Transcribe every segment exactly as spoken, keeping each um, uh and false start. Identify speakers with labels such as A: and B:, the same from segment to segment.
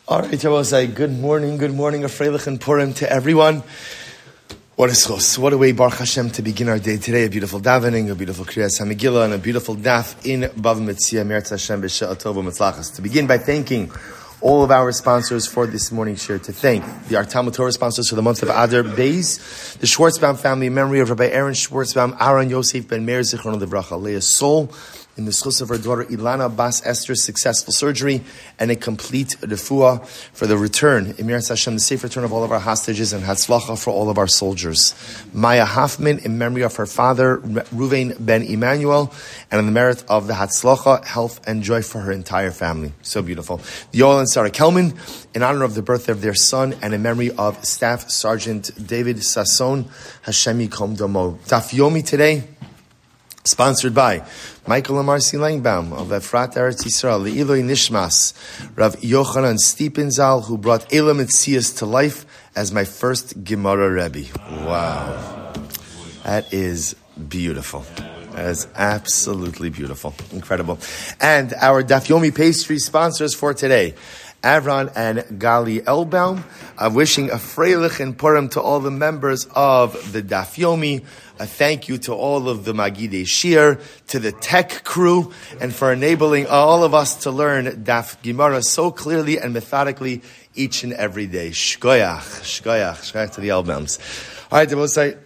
A: All right, I will say good morning, good morning, a Freilich and Purim to everyone. What a schos, what a way, Baruch Hashem, to begin our day today. A beautiful davening, a beautiful Kriyas HaMegillah, and a beautiful daf in Bava Metzia, Meretz Hashem, B'She'at Tov U'Metzlachas. To begin by thanking all of our sponsors for this morning's share, to thank the Our Talmud Torah sponsors for the month of Adar Beis, the Schwartzbaum family, in memory of Rabbi Aaron Schwartzbaum, Aaron Yosef Ben Meir Zichron Livracha, Leah's soul, in the schus of her daughter Ilana Bas Esther's successful surgery and a complete refuah for the return, Emirat Hashem, the safe return of all of our hostages, and Hatzlacha for all of our soldiers. Maya Hoffman, in memory of her father Ruvain Ben Emmanuel, and in the merit of the Hatzlacha, health and joy for her entire family. So beautiful. Yoel and Sarah Kelman, in honor of the birthday of their son and in memory of Staff Sergeant David Sasson, Hashem Yikom Damo. Daf Yomi today, sponsored by Michael and Marcy Langbaum of Efrat Eretz Yisrael, the Eloi Nishmas, Rav Yochanan Stiepenzal, who brought Elam Etzias to life as my first Gemara Rebbe. Wow. That is beautiful. That is absolutely beautiful. Incredible. And our Daf Yomi pastry sponsors for today, Avron and Gali Elbaum, uh, wishing a Freilich and Purim to all the members of the Daf Yomi. A thank you to all of the Magidei Shir, to the tech crew, and for enabling all of us to learn Daf Gemara so clearly and methodically each and every day. Shkoyach, shkoyach, shkoyach to the Elbaums. All right, I will say,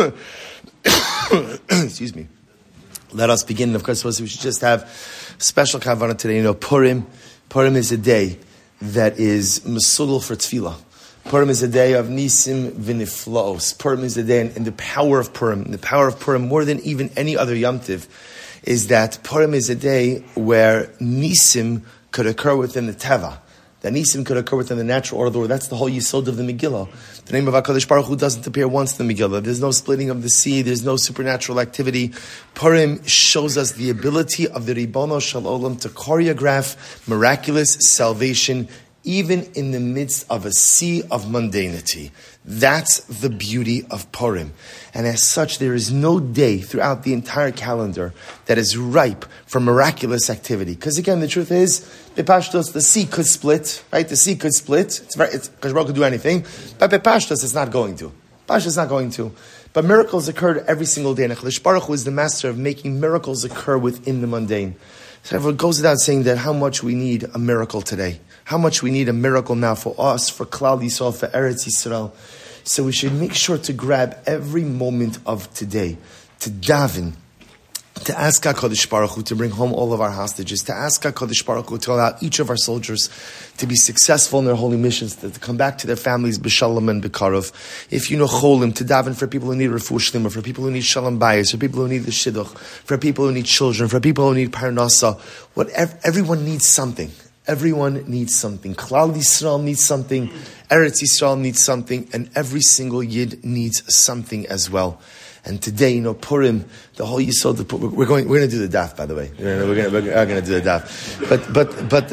A: excuse me. Let us begin. Of course, we should just have special kavanah today. You know, Purim, Purim is a day that is mesugal for tefillah. Purim is a day of nisim v'niflaos. Purim is a day, and, and the power of Purim, the power of Purim more than even any other Yom Tiv, is that Purim is a day where nisim could occur within the teva. That nisim could occur within the natural order. That's the whole yisod of the Megillah. The name of HaKadosh Baruch Hu doesn't appear once in the Megillah. There's no splitting of the sea. There's no supernatural activity. Purim shows us the ability of the Ribono Shel Olam to choreograph miraculous salvation even in the midst of a sea of mundanity. That's the beauty of Purim. And as such, there is no day throughout the entire calendar that is ripe for miraculous activity. Because again, the truth is, Bepashtos, the sea could split, right? The sea could split. It's very, it's, Kadosh Baruch Hu could do anything. But Bepashtos, it's not going to. Pashtos is not going to. But miracles occurred every single day. And Kadosh Baruch Hu is the master of making miracles occur within the mundane. So it goes without saying that how much we need a miracle today. How much we need a miracle now for us, for Klal Yisrael, for Eretz Yisrael. So we should make sure to grab every moment of today, to daven, to ask HaKadosh Baruch Hu to bring home all of our hostages, to ask HaKadosh Baruch Hu to allow each of our soldiers to be successful in their holy missions, to, to come back to their families, b'shalom and b'karov. If you know cholim, to daven for people who need refuah shlima, for people who need shalom bayis, for people who need the shidduch, for people who need children, for people who need parnasa. Whatever, everyone needs something. Everyone needs something. Klal Yisrael needs something. Eretz Yisrael needs something. And every single Yid needs something as well. And today, you know, Purim, the whole Yisod, we're going, we're going to do the daf, by the way. We're going to, we're going to do the daf. But, but, but,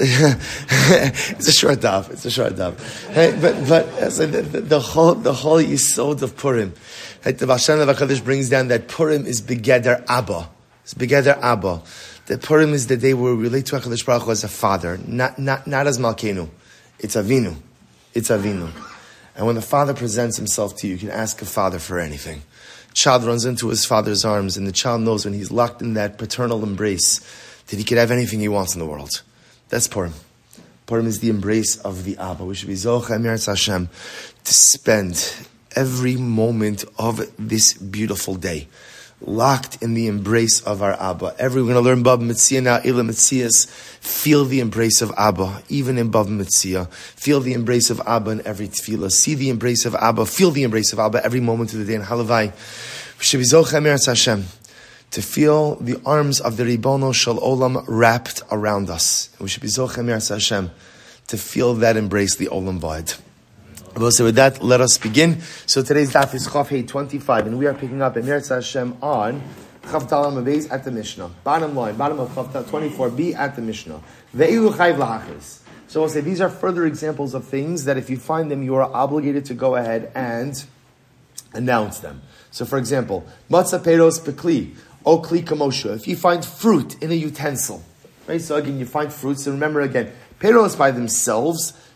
A: it's a short daf. It's a short daf. Hey, but, but, so the, the, the whole, the whole Yisod of Purim, right? The Baal Shem Tov HaKadosh brings down that Purim is Begeder Abba. It's Begeder Abba. That Purim is the day where we relate to HaKadosh Baruch Hu as a father, not, not, not as Malkeinu. It's Avinu. It's Avinu. And when the father presents himself to you, you can ask a father for anything. Child runs into his father's arms, and the child knows when he's locked in that paternal embrace that he could have anything he wants in the world. That's Purim. Purim is the embrace of the Abba. We should be Zocha Emirat Hashem to spend every moment of this beautiful day locked in the embrace of our Abba. Every, we're going to learn Bava Metzia now, Elam Etzias. Feel the embrace of Abba, even in Bava Metzia. Feel the embrace of Abba in every tefillah. See the embrace of Abba. Feel the embrace of Abba every moment of the day in Halavai. We should be Zocha Emirat Hashem to feel the arms of the Ribono Shel Olam wrapped around us. We should be Zocha Emirat Hashem to feel that embrace, the Olam Va'ed. So with that, let us begin. So today's daf is Chaf Hey twenty-five, and we are picking up Emirat Hashem on Chaf Dalam Abayz at the Mishnah. Bottom line, bottom of Chaf twenty-four b at the Mishnah. Ve'ilu chayv lahachris. So we'll say these are further examples of things that if you find them, you are obligated to go ahead and announce them. So for example, matzah peros bekli, o kli kamosha. If you find fruit in a utensil, right? So again, you find fruits, and remember again, peros by themselves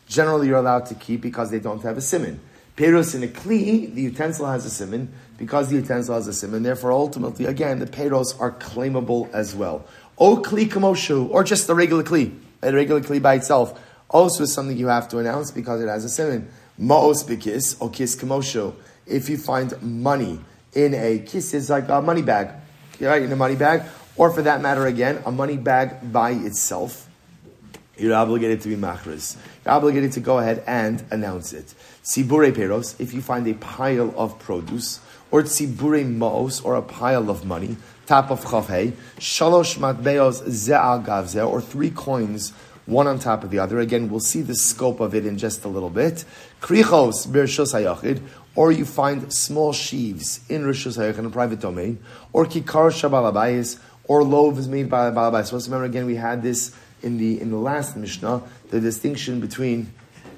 A: generally you're allowed to keep because they don't have a siman. Peiros in a kli, the utensil has a siman, because the utensil has a siman, therefore ultimately, again, the peiros are claimable as well. O kli kamoshu, or just the regular kli, a regular kli by itself, also is something you have to announce because it has a siman. Ma'os b'kis, o kis kamoshu. If you find money in a kis, is like a money bag, right, in a money bag, or for that matter, again, a money bag by itself, you're obligated to be machris. You're obligated to go ahead and announce it. Tzibure peros, if you find a pile of produce, or tzibure ma'os, or a pile of money, top of chavhei, shalosh matbeos ze'al gavzeh, or three coins, one on top of the other. Again, we'll see the scope of it in just a little bit. Krichos bershus hayachid, or you find small sheaves in rishus hayachid, in a private domain, or kikar shabalabayis, or loaves made by balabayis. So let's remember again, we had this in the in the last Mishnah, the distinction between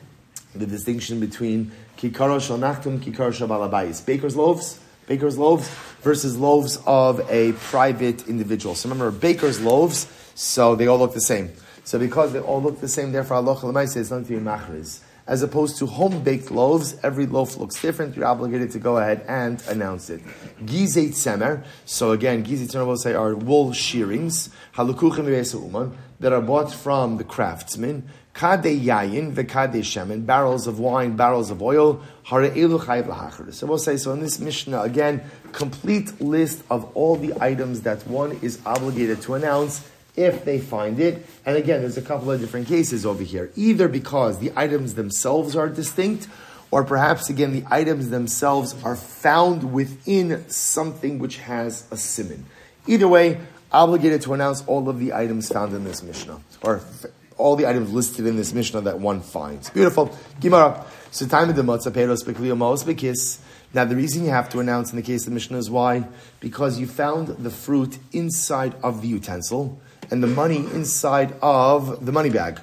A: the distinction between kikaro shel nachtum, kikaro shel balabayis, baker's loaves, baker's loaves versus loaves of a private individual. So remember, baker's loaves, so they all look the same. So because they all look the same, therefore halacha l'maaseh is not to be machriz. As opposed to home-baked loaves, every loaf looks different. You're obligated to go ahead and announce it. Gizeit semer. So again, gizeit semer will say are wool shearings. Halukuchim v'yesa uman that are bought from the craftsmen. Kadei yayin v'kadei shemen, barrels of wine, barrels of oil. Hare'elu chayiv l'hachar. So we'll say, so in this Mishnah, again, complete list of all the items that one is obligated to announce if they find it. And again, there's a couple of different cases over here. Either because the items themselves are distinct, or perhaps, again, the items themselves are found within something which has a siman. Either way, obligated to announce all of the items found in this Mishnah, or all the items listed in this Mishnah that one finds. Beautiful. Gemara. So time of the matzah peiros beklio maos bekis. Now the reason you have to announce in the case of the Mishnah is why? Because you found the fruit inside of the utensil, and the money inside of the money bag.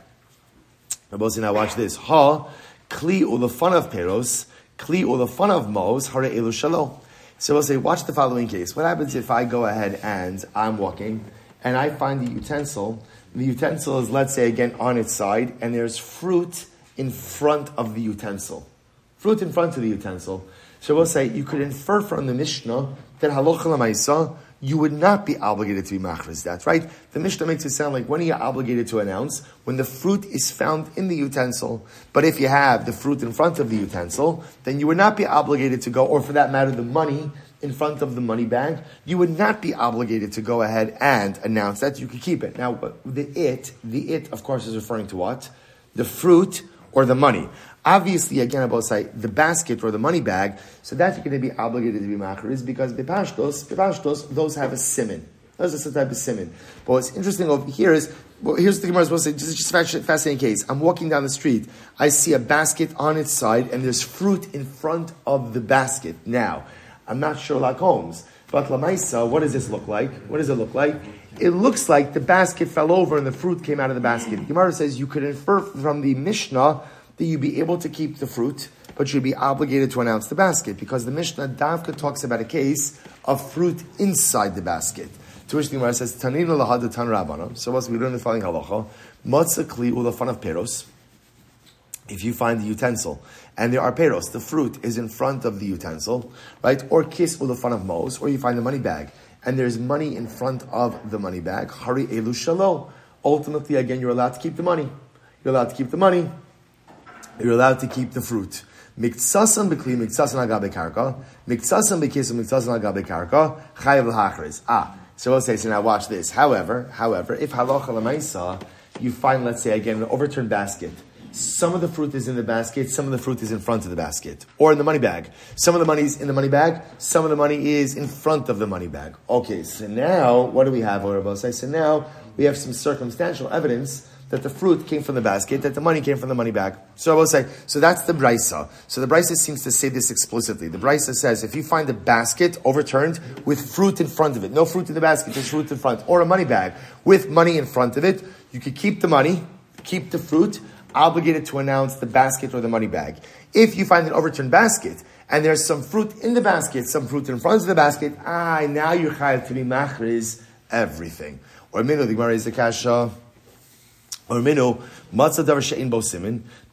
A: Now watch this. Ha, kli ulafan of peros, kli ulafan of mos, hare elu shalo. So we'll say, watch the following case. What happens if I go ahead and I'm walking, and I find the utensil, the utensil is, let's say, again, on its side, and there's fruit in front of the utensil. Fruit in front of the utensil. So we'll say, you could infer from the Mishnah that halacha l'maisa, you would not be obligated to be machriz. That's right. The Mishnah makes it sound like when are you obligated to announce? When the fruit is found in the utensil. But if you have the fruit in front of the utensil, then you would not be obligated to go, or for that matter, the money in front of the money bag, you would not be obligated to go ahead and announce that. You could keep it. Now, the it, the it, of course, is referring to what? The fruit or the money. Obviously, again, I both say the basket or the money bag, so that's going to be obligated to be machriz because bepashtos, bepashtos, those have a siman. Those are some type of siman. But what's interesting over here is, well, here's the Gemara is supposed to say, just a fascinating case. I'm walking down the street, I see a basket on its side, and there's fruit in front of the basket. Now, I'm not Sherlock Holmes, but Lamaisa, what does this look like? What does it look like? It looks like the basket fell over and the fruit came out of the basket. The Gemara says you could infer from the Mishnah that you'd be able to keep the fruit, but you'd be obligated to announce the basket, because the Mishnah Davka talks about a case of fruit inside the basket. To which the Gemara says, Tanina lahad tan rabbanon. So once we learn the following halacha, matzah kli ulafan of peros. If you find the utensil, and there are peros, the fruit is in front of the utensil, right? Or kis ulafan of mos, or you find the money bag, and there's money in front of the money bag, hari elu shalo. Ultimately, again, you're allowed to keep the money. You're allowed to keep the money. You're allowed to keep the fruit. Miktsasam b'kli, miktsasam agabe karka, miktsasam b'kisam, miktsasam agabe karka, chayav l'hachriz. Ah, so we'll say, so now watch this. However, however, if halacha l'maisa, you find, let's say, again, an overturned basket. Some of the fruit is in the basket, some of the fruit is in front of the basket. Or in the money bag. Some of the money is in the money bag, some of the money is in front of the money bag. Okay, so now, what do we have, or we'll say, so now, we have some circumstantial evidence that the fruit came from the basket, that the money came from the money bag. So I will say, so that's the Brisa. So the Brisa seems to say this explicitly. The Brisa says, if you find a basket overturned with fruit in front of it, no fruit in the basket, just fruit in front, or a money bag with money in front of it, you could keep the money, keep the fruit, obligated to announce the basket or the money bag. If you find an overturned basket, and there's some fruit in the basket, some fruit in front of the basket, ah, now you're chayav to be machriz everything. Or minu, the Gemara is the kasha, or minu, matzah davar she'in bo simin,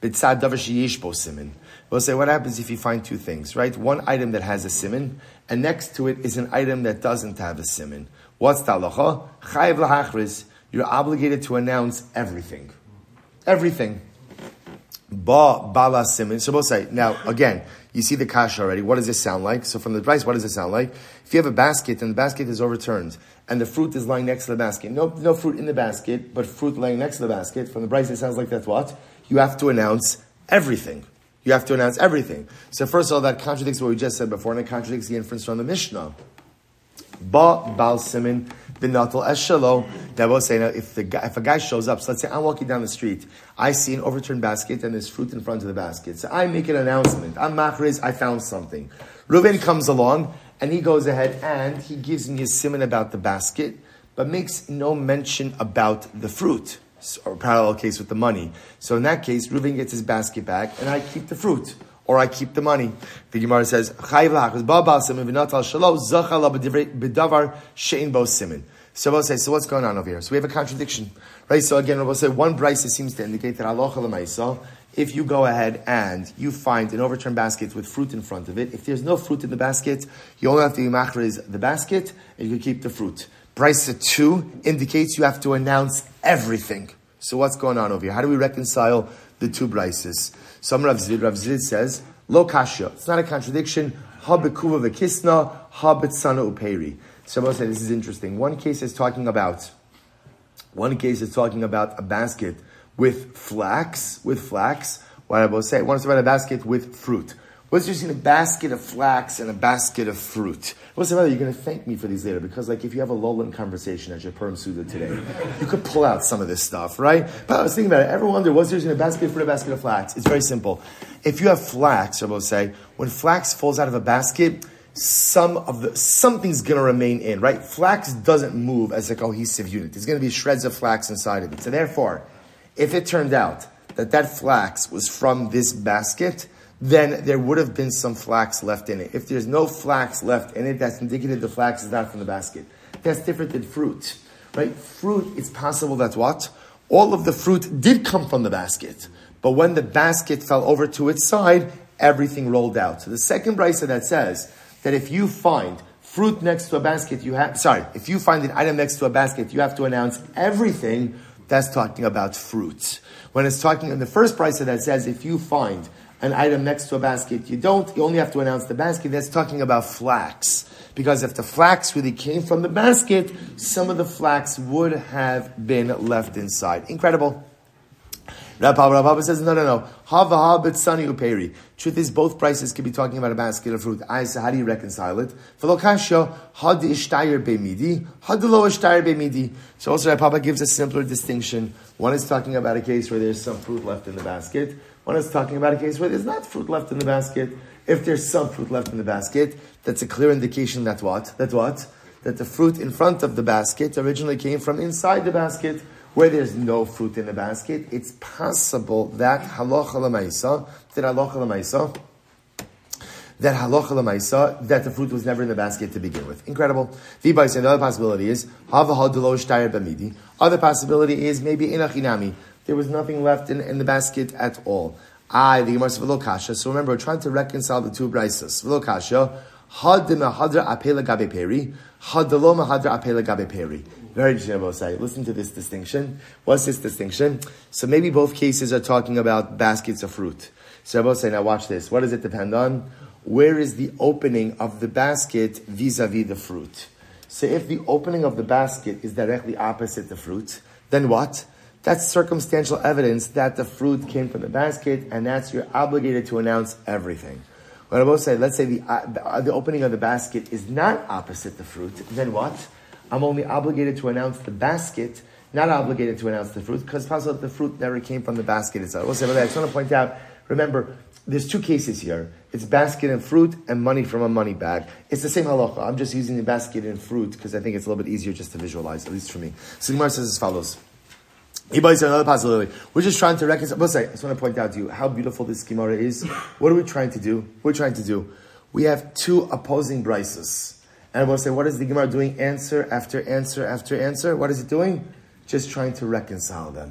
A: B'tzad davar sheyesh bo simin. We'll say, what happens if you find two things, right? One item that has a simin, and next to it is an item that doesn't have a simin. What's the halacha? Chayiv lahachriz. You're obligated to announce everything. Everything. Ba bala simin. So we'll say, now, again, you see the kasha already. What does this sound like? So from the price, what does it sound like? If you have a basket and the basket is overturned and the fruit is lying next to the basket, no, no fruit in the basket, but fruit lying next to the basket, from the price it sounds like that's what? You have to announce everything. You have to announce everything. So first of all, that contradicts what we just said before, and it contradicts the inference from the Mishnah. Ba bal simin b'natal eshalo. That will say, now, if the guy, if a guy shows up, so let's say I'm walking down the street, I see an overturned basket and there's fruit in front of the basket. So I make an announcement. I'm machriz, I found something. Reuven comes along and he goes ahead and he gives me a siman about the basket, but makes no mention about the fruit. Or parallel case with the money. So in that case, Reuven gets his basket back and I keep the fruit. Or I keep the money. The Gemara says, so we'll say, so what's going on over here? So we have a contradiction, right? So again, we'll say one brisa seems to indicate that halacha l'maisa, if you go ahead and you find an overturned basket with fruit in front of it, if there's no fruit in the basket, you only have to machriz the basket and you can keep the fruit. Brisa two indicates you have to announce everything. So what's going on over here? How do we reconcile the two brises? Some Rav Zid, Rav Zid says, lo kasha. It's not a contradiction. Ha bekuva v'kisna, ha b'tzana uperi. Someone said this is interesting. One case is talking about, one case is talking about a basket with flax, with flax. What I will say, one is about a basket with fruit. What's just in a basket of flax and a basket of fruit? What's the matter? You're going to thank me for these later, because like if you have a lowland conversation at your Purim Suda today, you could pull out some of this stuff, right? But I was thinking about it. Ever wonder what's there in a basket of fruit, a basket of flax? It's very simple. If you have flax, I will say, when flax falls out of a basket, some of the something's going to remain in, right? Flax doesn't move as a cohesive unit. There's going to be shreds of flax inside of it. So therefore, if it turned out that that flax was from this basket, then there would have been some flax left in it. If there's no flax left in it, that's indicative the flax is not from the basket. That's different than fruit, right? Fruit, it's possible that what? All of the fruit did come from the basket. But when the basket fell over to its side, everything rolled out. So the second brisa that says that if you find fruit next to a basket, you have, sorry, if you find an item next to a basket, you have to announce everything, that's talking about fruit. When it's talking in the first brisa that says if you find an item next to a basket, you don't, you only have to announce the basket. That's talking about flax. Because if the flax really came from the basket, some of the flax would have been left inside. Incredible. Rav Papa says, no, no, no. Hava ha b'tzani uperi. Truth is, both prices could be talking about a basket of fruit. I say, how do you reconcile it? V'lo had ishtayer be'midi, had lo ishtayer be'midi. So also Rav Papa gives a simpler distinction. One is talking about a case where there's some fruit left in the basket. One is talking about a case where there's not fruit left in the basket. If there's some fruit left in the basket, that's a clear indication that what? That what? That the fruit in front of the basket originally came from inside the basket. Where there's no fruit in the basket, it's possible that halacha l'maisa, that halacha l'maisa, that halacha l'maisa, that the fruit was never in the basket to begin with. Incredible. The other possibility is hava hadlo shtayer b'midi. Other possibility is maybe inachinami. There was nothing left in, in the basket at all. I the Gemara says v'lo kasha. So remember, we're trying to reconcile the two braysos. V'lo kasha. Had mahadra apela gabe peri. Had lo mahadra apela gabe peri. Very interesting, I will say. Listen to this distinction. What's this distinction? So maybe both cases are talking about baskets of fruit. So I will say, now watch this. What does it depend on? Where is the opening of the basket vis-a-vis the fruit? So if the opening of the basket is directly opposite the fruit, then what? That's circumstantial evidence that the fruit came from the basket, and that's you're obligated to announce everything. What I will say, let's say the, uh, the opening of the basket is not opposite the fruit, then what? I'm only obligated to announce the basket, not obligated to announce the fruit, because it's possible that the fruit never came from the basket itself. We'll say, but I just want to point out, remember, there's two cases here. It's basket and fruit and money from a money bag. It's the same halacha. I'm just using the basket and fruit because I think it's a little bit easier just to visualize, at least for me. So the Gemara says as follows. Another possibility. We're just trying to reconcile. We'll say, I just want to point out to you how beautiful this Gemara is. What are we trying to do? We're trying to do. We have two opposing brises. And we'll say, what is the Gemara doing? Answer after answer after answer. What is it doing? Just trying to reconcile them.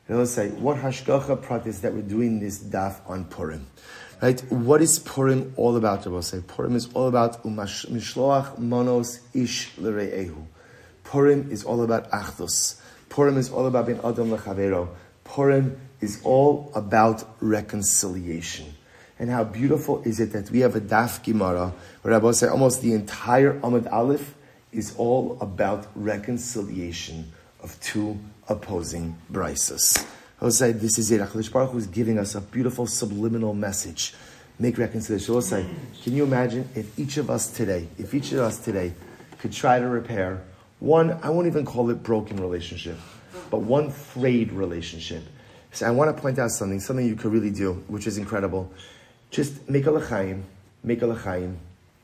A: And let's say, what hashgacha pratis that we're doing this daf on Purim? Right? What is Purim all about? We'll say Purim is all about mishloach manos ish l're'ehu. Purim is all about achdus. Purim is all about ben adam lechavero. Purim is all about reconciliation. And how beautiful is it that we have a daf Gemara where I will say almost the entire Amud Aleph is all about reconciliation of two opposing brises. I will say this is it. HaKadosh Baruch Hu is giving us a beautiful subliminal message. Make reconciliation. I will say, can you imagine if each of us today, if each of us today could try to repair one, I won't even call it broken relationship, but one frayed relationship. So I want to point out something, something you could really do, which is incredible. Just make a l'chaim, make a l'chaim.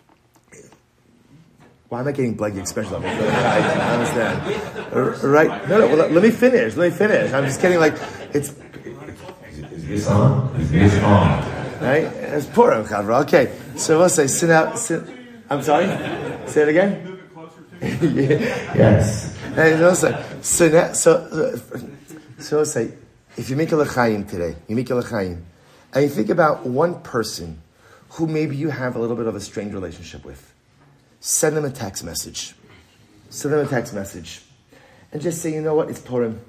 A: Why am I getting blank expression? I understand. Right? No, no, well, let me finish, let me finish. I'm just kidding, like, it's...
B: Is this on? Is this on?
A: Right? It's Purim, Chavra. Okay, so we'll say, sit out, sit... I'm sorry? Say it again? Yes. And we'll say, so, now, so, so we'll say, if you make a l'chaim today, you make a l'chaim, and you think about one person who maybe you have a little bit of a strained relationship with, send them a text message. Send them a text message. And just say, you know what, it's Purim.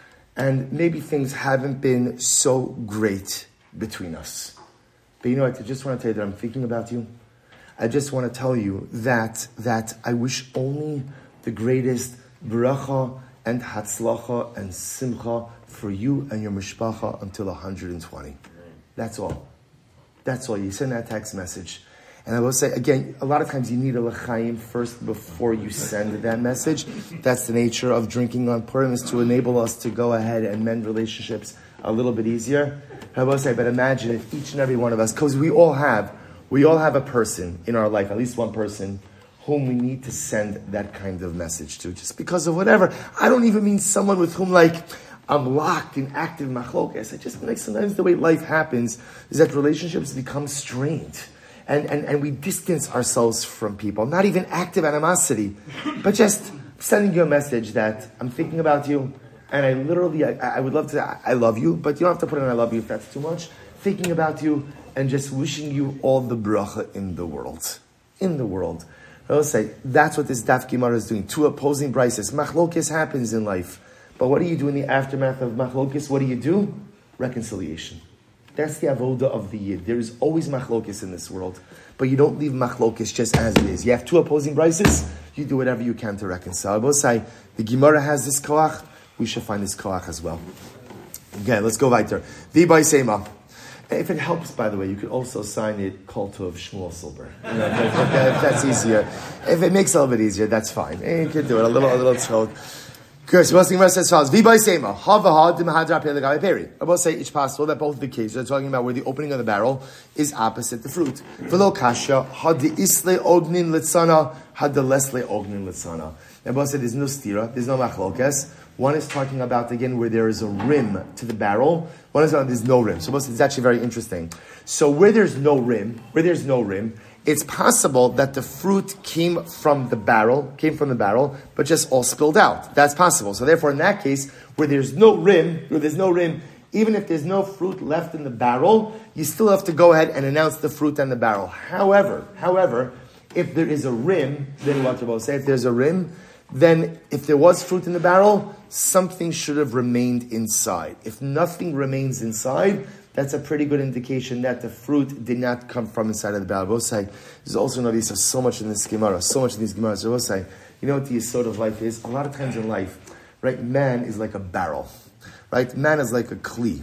A: And maybe things haven't been so great between us. But you know what, I just want to tell you that I'm thinking about you. I just want to tell you that, that I wish only the greatest bracha and hatzlacha and simcha for you and your mishpacha until one hundred twenty. That's all. That's all. You send that text message. And I will say, again, a lot of times you need a l'chaim first before you send that message. That's the nature of drinking on Purim, is to enable us to go ahead and mend relationships a little bit easier. I will say, but imagine if each and every one of us, because we all have, we all have a person in our life, at least one person, whom we need to send that kind of message to, just because of whatever. I don't even mean someone with whom, like, I'm locked in active machlokes. I just mean, like, sometimes the way life happens is that relationships become strained. And, and, and we distance ourselves from people. Not even active animosity, but just sending you a message that I'm thinking about you, and I literally, I, I would love to say, I love you, but you don't have to put in I love you if that's too much. Thinking about you and just wishing you all the bracha in the world. In the world. I will say, that's what this Daf Gemara is doing. Two opposing brises. Machlokes happens in life. But what do you do in the aftermath of machlokes? What do you do? Reconciliation. That's the avoda of the yid. There is always machlokes in this world, but you don't leave machlokes just as it is. You have two opposing brises. You do whatever you can to reconcile. I will say the Gemara has this koach. We should find this koach as well. Okay, let's go weiter. V'bay seima. If it helps, by the way, you could also sign it Kol Tov Shmuel Silber. You know, if, if, if that's easier, if it makes it a little bit easier, that's fine. You can do it a little, a little tilt. Good. So what's the Gemara says as follows: V'bay seima havaha d'mahadra pei legabe peri. I will say it's possible that both of the cases are talking about where the opening of the barrel is opposite the fruit. V'lo kasha had the isle ognin litzana had the lesle ognin litzana. I will say there's no stira, there's no machlokes. One is talking about, again, where there is a rim to the barrel. One is about there's no rim. So it's actually very interesting. So where there's no rim, where there's no rim, it's possible that the fruit came from the barrel, came from the barrel, but just all spilled out. That's possible. So therefore, in that case, where there's no rim, where there's no rim, even if there's no fruit left in the barrel, you still have to go ahead and announce the fruit and the barrel. However, however, if there is a rim, then what you're about to say, if there's a rim, then if there was fruit in the barrel, something should have remained inside. If nothing remains inside, that's a pretty good indication that the fruit did not come from inside of the barrel. We'll say, there's also notice of so much in this Gemara, so much in these Gemaras. So we'll say, you know what the yesod of life is? A lot of times in life, right, man is like a barrel, right? Man is like a kli.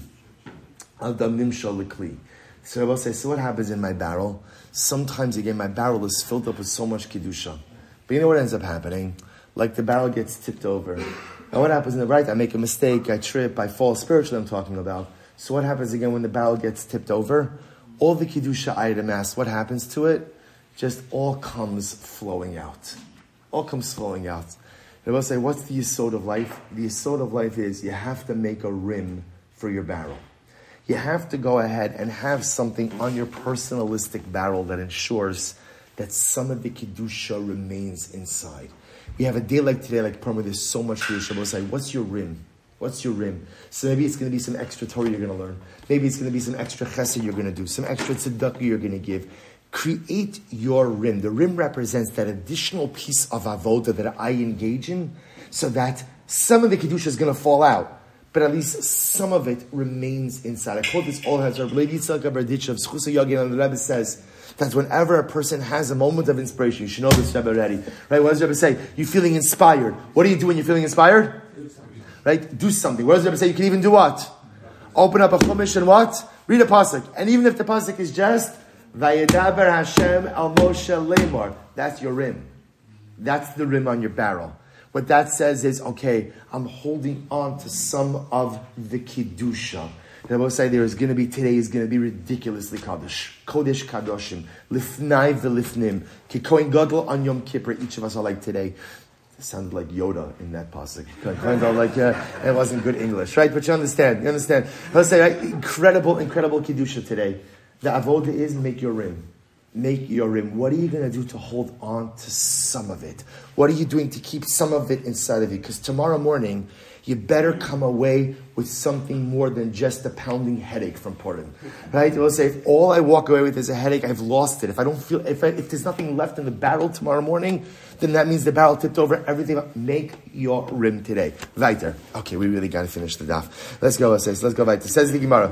A: Adam nimshal kli. So we'll say, so what happens in my barrel? Sometimes, again, my barrel is filled up with so much kedusha. But you know what ends up happening? Like the barrel gets tipped over. And what happens in the right? I make a mistake, I trip, I fall. Spiritually, I'm talking about. So what happens again when the barrel gets tipped over? All the kedusha I had amassed, what happens to it? Just all comes flowing out. All comes flowing out. And we'll say, what's the yesod of life? The yesod of life is you have to make a rim for your barrel. You have to go ahead and have something on your personalistic barrel that ensures that some of the kedusha remains inside. We have a day like today, like Purim, where there's so much kedusha. We'll say, what's your rim? What's your rim? So maybe it's going to be some extra Torah you're going to learn. Maybe it's going to be some extra chesed you're going to do, some extra tzedakah you're going to give. Create your rim. The rim represents that additional piece of avoda that I engage in, so that some of the kedusha is going to fall out, but at least some of it remains inside. I quote this all has Rabbi Levi Yitzchak Berditch of Schusa Yagin, and the Rebbe says that whenever a person has a moment of inspiration, you should know this, Rebbe, already. Right? What does the Rebbe say? You're feeling inspired. What do you do when you're feeling inspired? Right? Do something. What does the Rebbe say? You can even do what? Open up a chumash and what? Read a pasuk. And even if the pasuk is just Vayedaber Hashem al Moshe Lemor, that's your rim. That's the rim on your barrel. What that says is, okay, I'm holding on to some of the Kiddusha. The Rebbe say there is going to be, today is going to be ridiculously Kaddish. Kodesh Kadoshim. Lifnai v'lifnim. Ki Kohen Gadol on Yom Kippur. Each of us are like today. It sounded like Yoda in that pasuk. Kind of like, uh, it wasn't good English, right? But you understand, you understand. Let's say, right? Incredible, incredible Kiddusha today. The avoda is make your rim. Make your rim. What are you going to do to hold on to some of it? What are you doing to keep some of it inside of you? Because tomorrow morning, you better come away with something more than just a pounding headache from Purim. Right? We'll say, if all I walk away with is a headache, I've lost it. If I don't feel, if, I, if there's nothing left in the barrel tomorrow morning, then that means the barrel tipped over, everything. Make your rim today. Weiter. Okay, we really got to finish the daf. Let's go, let's, let's go weiter. Says the Gemara.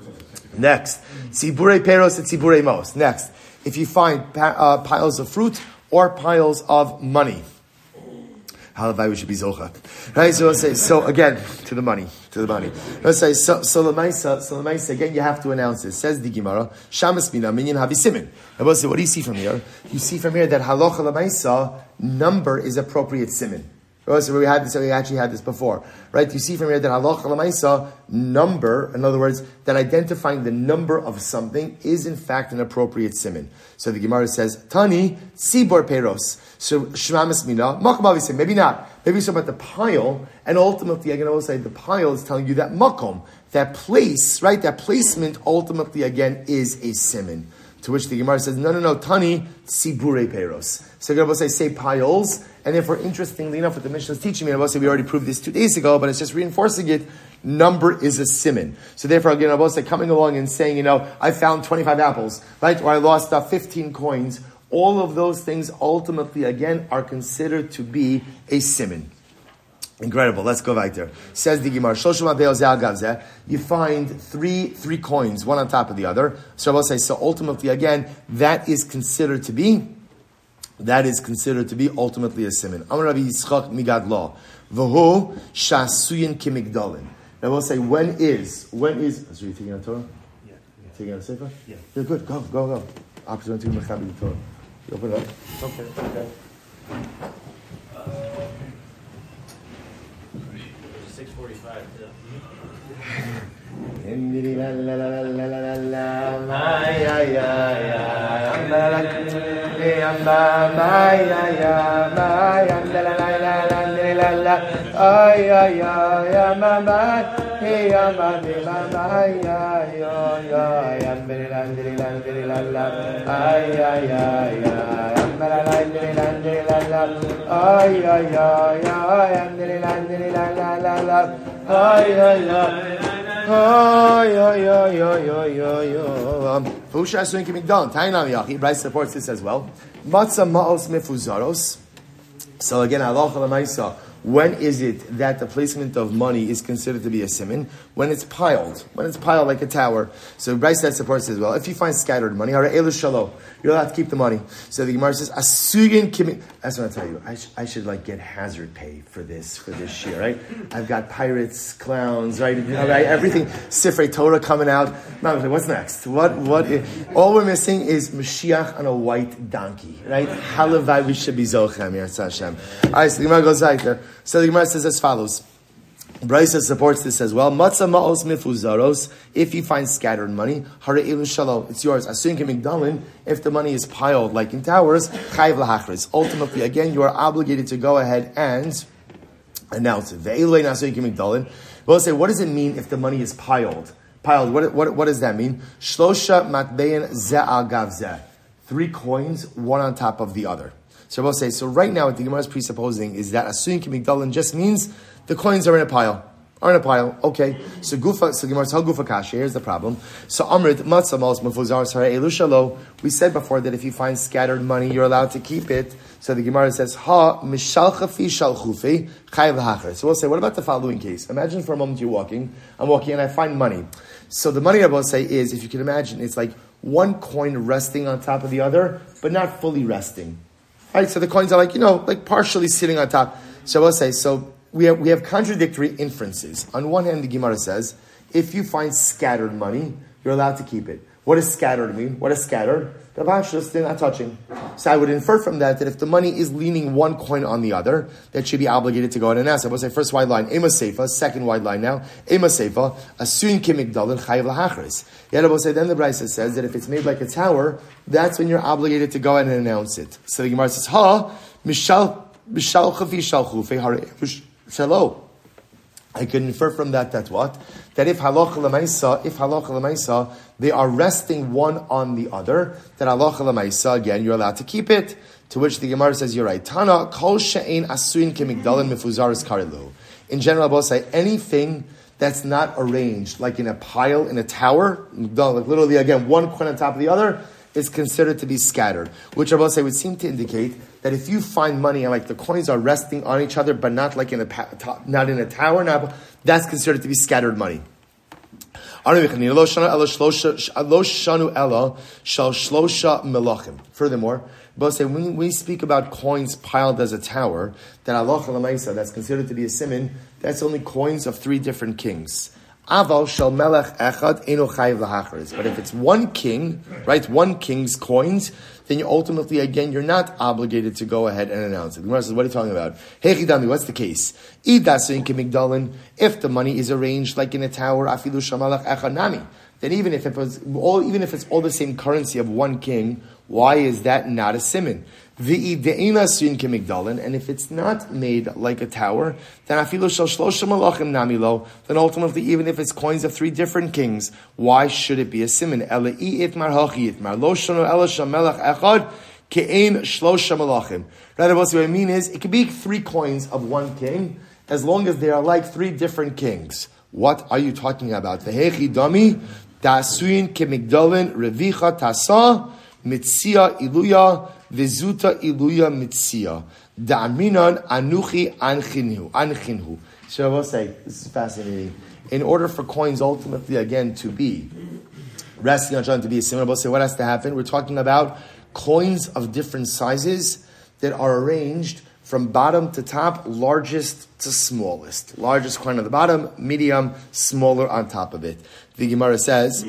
A: Next. Tzibure peros and tzibure mos. Next. If you find pa- uh, piles of fruit or piles of money. Halavai, we should be zocha. Right? So let's say, so again, to the money, to the money. Let's say, so, so lemaisa, so lemaisa, again, you have to announce it. Says the Gemara, Shamas mina minyan havi simin. I will say, what do you see from here? You see from here that halacha lemaisa, number is appropriate simin. So we had this, we actually had this before, right? You see from here that halacha l'maisa, number, in other words, that identifying the number of something is in fact an appropriate simin. So the Gemara says, Tani, sibor peros. So shmamis mina, makom, maybe not. Maybe it's about the pile, and ultimately, again, I will say the pile is telling you that makom, that place, right? That placement ultimately, again, is a simin. To which the Gemara says, no, no, no, Tani, sibure peros. So the Gemara will say, say piles, and therefore, interestingly enough, what the Mishnah is teaching me, and I will say we already proved this two days ago, but it's just reinforcing it, number is a simin. So therefore, again, I will say, coming along and saying, you know, I found twenty-five apples, right? Or I lost uh, fifteen coins. All of those things ultimately, again, are considered to be a simin. Incredible. Let's go right there. Says the Gemara, you find three three coins, one on top of the other. So I will say, so ultimately, again, that is considered to be, that is considered to be ultimately a simin. Amar Rabbi Yitzchak Migadlo, v'hu shasuyin kimigdalin. I will say, when is, when is, so you taking a Torah?
C: Yeah. yeah.
A: Taking a sefer?
C: Yeah.
A: You're good. Go, go, go. Opportunity to mechabi the Torah. You open it up.
C: Okay, okay. six forty-five, yeah.
A: Bryce supports this as well. Matzah ma'os mefuzaros. So again, halacha l'maisa. When is it that the placement of money is considered to be a simin? When it's piled. When it's piled like a tower. So Bryce that supports as well. If you find scattered money, you're allowed to keep the money. So the Gemara says, Asugin kimi. That's what I tell you. I, sh- I should like get hazard pay for this, for this year, right? I've got pirates, clowns, right? You know, right? Everything, Sifrei Torah coming out. No, what's next? What, what? Is, all we're missing is Mashiach on a white donkey, right? Halavai, we should be Zochem, Yirtzeh Hashem. All right, so the Gemara goes right there. So the Gemara says as follows. Brisa supports this as well. Matzah ma'os mifuzaros. If you find scattered money, hara'ilun shalo, it's yours. Asuyin kemigdalin. If the money is piled like in towers, chayiv lahachris. Ultimately, again, you are obligated to go ahead and announce it. Ve'ilun asuyin kemigdalin. We'll say, what does it mean if the money is piled? Piled. What what what does that mean? Shlosha matbein ze'al gav zeh. Three coins, one on top of the other. So we'll say, so right now what the Gemara is presupposing is that Asuyin Kimigdalin just means the coins are in a pile. are in a pile. Okay. So gufa, so Gemara says, how gufa kasha? Here's the problem. So amrit matzah malos mefuzar sarei elu shalo. We said before that if you find scattered money, you're allowed to keep it. So the Gemara says, ha mishalcha fi shalchufi chayav l'hachar. So we'll say, what about the following case? Imagine for a moment you're walking. I'm walking and I find money. So the money I will say is, if you can imagine, it's like one coin resting on top of the other, but not fully resting. All right. So the coins are like, you know, like partially sitting on top. So we'll say, so. We have, we have contradictory inferences. On one hand, the Gemara says, if you find scattered money, you're allowed to keep it. What does scattered mean? What is scattered? They're not touching. So I would infer from that that if the money is leaning one coin on the other, that should be obligated to go ahead and ask. I will say first wide line, Ema Seifa, second wide line now, Ema Seifa, Asuin Kimigdalin Chayiv Lahachris. Yet I will say then the Brisa says that if it's made like a tower, that's when you're obligated to go ahead and announce it. So the Gemara says, Ha, Mishal, Mishal Chafi Shal Chufe, Hare, Shalo. I could infer from that that what? That if halacha l'maisa, if halacha l'maisa, they are resting one on the other, that halacha l'maisa, again, you're allowed to keep it. To which the Gemara says, you're right. Tana, kol she'ein asuin kemigdalin mefuzaris karilu. In general, I will say anything that's not arranged, like in a pile, in a tower, like literally, again, one coin on top of the other, is considered to be scattered. Which I will say would seem to indicate that if you find money and like the coins are resting on each other, but not like in a not in a tower, now that's considered to be scattered money. Furthermore, both say when we speak about coins piled as a tower, that Allah Lamaisa, that's considered to be a siman, that's only coins of three different kings. Aval shel melech echad eno chayiv lahacharis. But if it's one king, right, one king's coins, then you ultimately, again, you're not obligated to go ahead and announce it. The Gemara says, what are you talking about? Hey Chidami, what's the case? Idasin kemigdalin, if the money is arranged like in a tower, afilu shel melech echad nami, then even if it was all, even if it's all the same currency of one king, why is that not a siman? And if it's not made like a tower, then then ultimately, even if it's coins of three different kings, why should it be a siman? Rather, what I mean is, it could be three coins of one king, as long as they are like three different kings. What are you talking about? Dasuin kemigdalin revicha tasa mitzia iluya vizuta iluya mitzia da'aminan anuchi anchinhu anchinhu. So I will say, this is fascinating. In order for coins ultimately again to be resting on trying to be a similar, I will say what has to happen. We're talking about coins of different sizes that are arranged from bottom to top, largest to smallest. Largest coin on the bottom, medium, smaller on top of it. The Gemara says,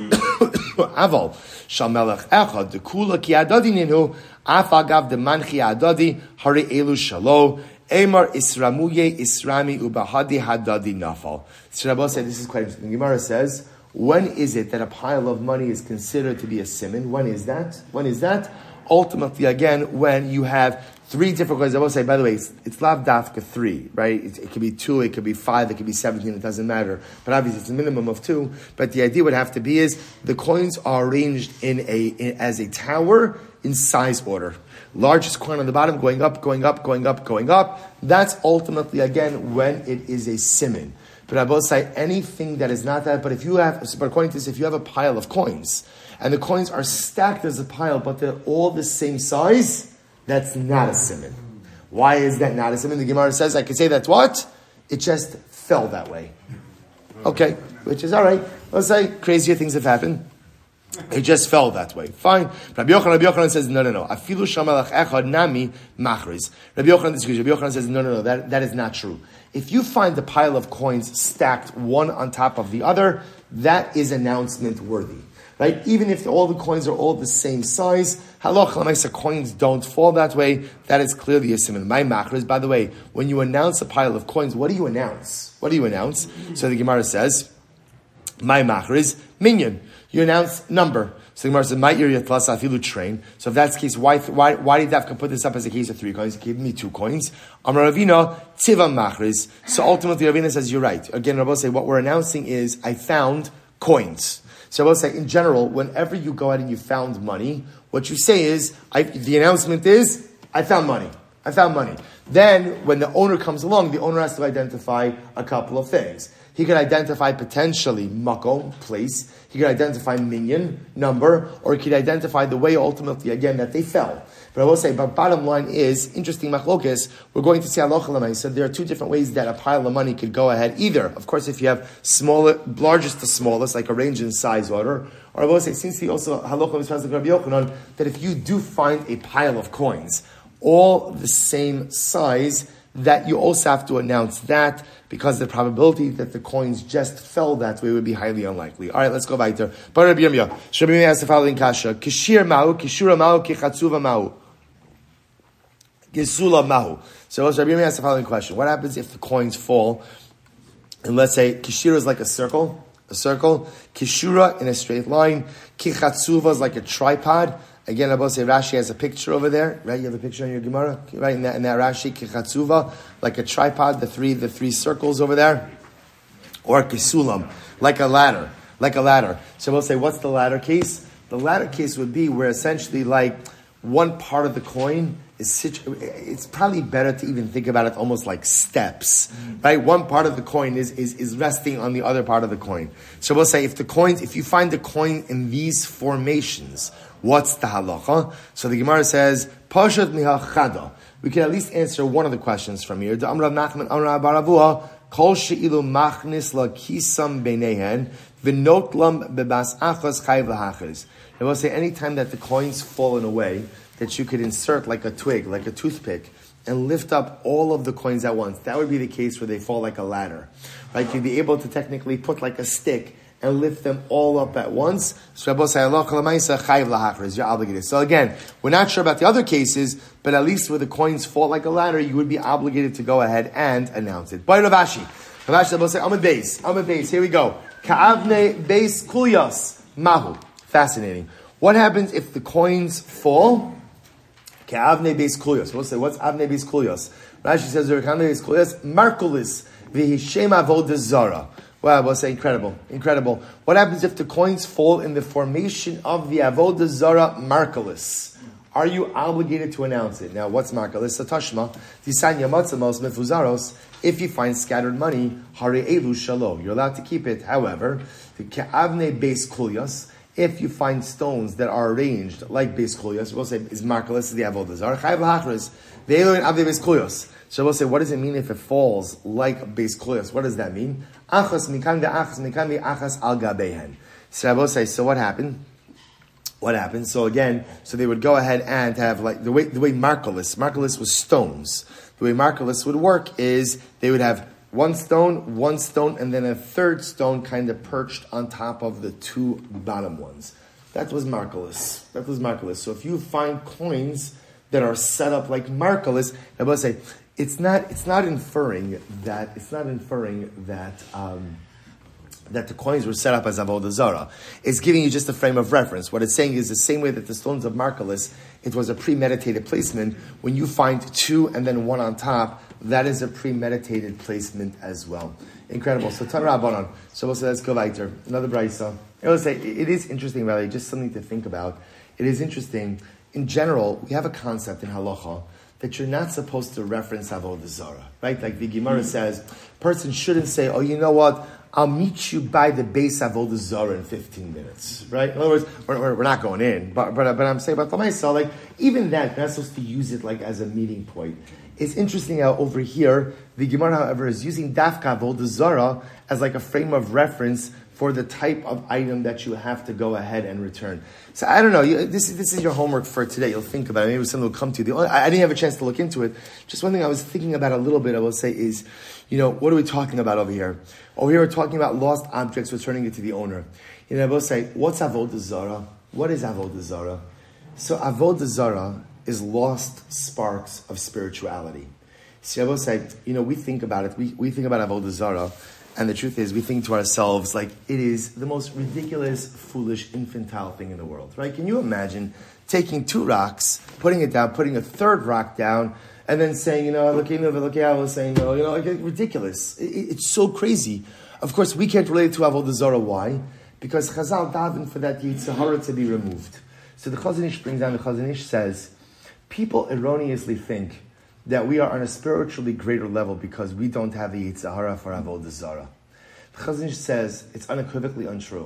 A: Aval, Shamelech Echad, the Kula ki adadi ninu, Afagav de manchi adadi, Hari elu shalo, Emar isramuye isrami ubahadi hadadi nafal. So Rabbi said, this is quite interesting. The Gemara says, when is it that a pile of money is considered to be a siman? When is that? When is that? Ultimately, again, when you have three different coins. I will say, by the way, it's, it's lav dafka three, right? It, it could be two, it could be five, it could be seventeen, it doesn't matter. But obviously it's a minimum of two. But the idea would have to be is the coins are arranged in a in, as a tower in size order. Largest coin on the bottom, going up, going up, going up, going up. That's ultimately, again, when it is a siman. But I will say anything that is not that, but if you have, but according to this, if you have a pile of coins, and the coins are stacked as a pile, but they're all the same size, that's not a siman. Why is that not a siman? The Gemara says, I can say that's what? It just fell that way. Okay, which is all right. Let's say crazier things have happened. It just fell that way. Fine. Rabbi Yochanan, Rabbi Yochanan says, no, no, no. Afilu shamelech echad nami machriz. Rabbi Yochanan disagrees. Rabbi Yochanan says, no, no, no. That, that is not true. If you find the pile of coins stacked one on top of the other, that is announcement worthy. Right? Even if all the coins are all the same size, halach l'maisa, coins don't fall that way. That is clearly a siman. My machriz, by the way, when you announce a pile of coins, what do you announce? What do you announce? So the Gemara says, my machriz, minyan. You announce number. So the Gemara says, my area plus afilu train. So if that's the case, why why why did Dafka put this up as a case of three coins? He gave me two coins. Amar Ravina, tiva machriz. So ultimately Ravina says, you're right. Again, Rabbi say, what we're announcing is, I found coins. So I will say, in general, whenever you go out and you found money, what you say is, I, the announcement is, I found money. I found money. Then, when the owner comes along, the owner has to identify a couple of things. He could identify potentially makom, place. He could identify minyan, number, or he could identify the way ultimately, again, that they fell. But I will say, but bottom line is, interesting machlokes, we're going to see halacha l'maisa. There are two different ways that a pile of money could go ahead. Either, of course, if you have smaller, largest to smallest, like a range in size order, or I will say, since he also halacha l'maisa Rabbi Yochanan, that if you do find a pile of coins, all the same size, that you also have to announce that, because the probability that the coins just fell that way would be highly unlikely. All right, let's go back there. But Rabbi Yirmiyah, Rabbi Yirmiyah asks the following kasha: Kishir mahu, kishura mahu, kichatzuva mahu, gesula mahu. So Rabbi Yirmiyah asks the following question: what happens if the coins fall? And let's say kishira is like a circle, a circle. Kishura in a straight line. Kichatzuva is like a tripod. Again, I will say Rashi has a picture over there, right? You have a picture on your Gemara, right? In that, in that Rashi, kichatzuva, like a tripod, the three, the three circles over there, or kisulam, like a ladder, like a ladder. So we'll say, what's the ladder case? The ladder case would be where essentially, like one part of the coin is situ- it's probably better to even think about it almost like steps, right? One part of the coin is, is, is resting on the other part of the coin. So we'll say, if the coins, if you find the coin in these formations, what's the halacha? So the Gemara says, Pashat miha chada. We can at least answer one of the questions from here. Amar Nachman, Amar Baravua, Kol she'ilu machnis la kisam beinehen, v'not lam bebas achas chayv lahachris. I will say, anytime that the coins fall in a way that you could insert like a twig, like a toothpick, and lift up all of the coins at once, that would be the case where they fall like a ladder. Right? You'd be able to technically put like a stick and lift them all up at once. So you're obligated. So again, we're not sure about the other cases, but at least where the coins fall like a ladder, you would be obligated to go ahead and announce it. By Ravashi. Ravashi will say, Amad Beis. Amad Beis. Here we go. Ka'avne Beis Kulyas Mahu. Fascinating. What happens if the coins fall? Ka'avne Beis Kulyas. We'll say, what's Avne Beis Kulyas? Rashi says, Ka'avne Beis Kulyas, Markulis, V'hishem Avodah Zara. Wow, we'll say incredible, incredible. What happens if the coins fall in the formation of the Avodah Zara Markalis? Are you obligated to announce it? Now, what's Markalis? Satashma, Tisanya Matzamos Mefuzaros. If you find scattered money, Hare Elu Shalom. You're allowed to keep it. However, the Ke'avne Beis Kulyas, if you find stones that are arranged like Beis Kulyas, we'll say is Markalis the Avodah Zara. Chayv L'Hachris, Ve'elu in Avne Beis Kulyas. So we'll say, what does it mean if it falls like Beis Kulyas? What does that mean? Achas mikan ve'achas mikan ve'achas al gabehen. So I will say, so what happened? What happened? So again, so they would go ahead and have like the way the way Markalis, Markalis was stones. The way Markalis would work is they would have one stone, one stone, and then a third stone kind of perched on top of the two bottom ones. That was Markalis. That was Markalis. So if you find coins that are set up like Markalis, I will say, It's not. It's not inferring that. It's not inferring that um, that the coins were set up as avodah zara. It's giving you just a frame of reference. What it's saying is the same way that the stones of Markalis, it was a premeditated placement. When you find two and then one on top, that is a premeditated placement as well. Incredible. So Tanrabanan. So we'll say, let's go weiter. Another brayso. I will say it is interesting, really, just something to think about. It is interesting. In general, we have a concept in halacha that you're not supposed to reference Avodah Zarah, right? Like the Gemara says, person shouldn't say, oh, you know what, I'll meet you by the base Avodah Zarah in fifteen minutes, right? In other words, we're, we're not going in, but, but, but I'm saying about myself, like, even that, you're not supposed to use it like as a meeting point. It's interesting how over here, the Gemara, however, is using Dafka Avodah Zarah as like a frame of reference for the type of item that you have to go ahead and return. So I don't know. You, this, this is your homework for today. You'll think about it. Maybe something will come to you. The only, I, I didn't have a chance to look into it. Just one thing I was thinking about a little bit, I will say, is, you know, what are we talking about over here? Over here we're talking about lost objects, returning it to the owner. You know, I will say, what's Avodah Zarah? What is Avodah Zarah? So Avodah Zarah is lost sparks of spirituality. See, I will say, you know, we think about it. We, we think about Avodah Zarah. And the truth is, we think to ourselves, like, it is the most ridiculous, foolish, infantile thing in the world, right? Can you imagine taking two rocks, putting it down, putting a third rock down, and then saying, you know, look, you know, look, I was saying, no, you know, like, ridiculous. It, it, it's so crazy. Of course, we can't relate it to Avodah Zarah. Why? Because Chazal daven for that Yetzer Hara to be removed. So the Chazon Ish brings down, the Chazon Ish says, people erroneously think that we are on a spiritually greater level because we don't have the Yetzer Hara for Avodah Zarah. The Chazon Ish says it's unequivocally untrue.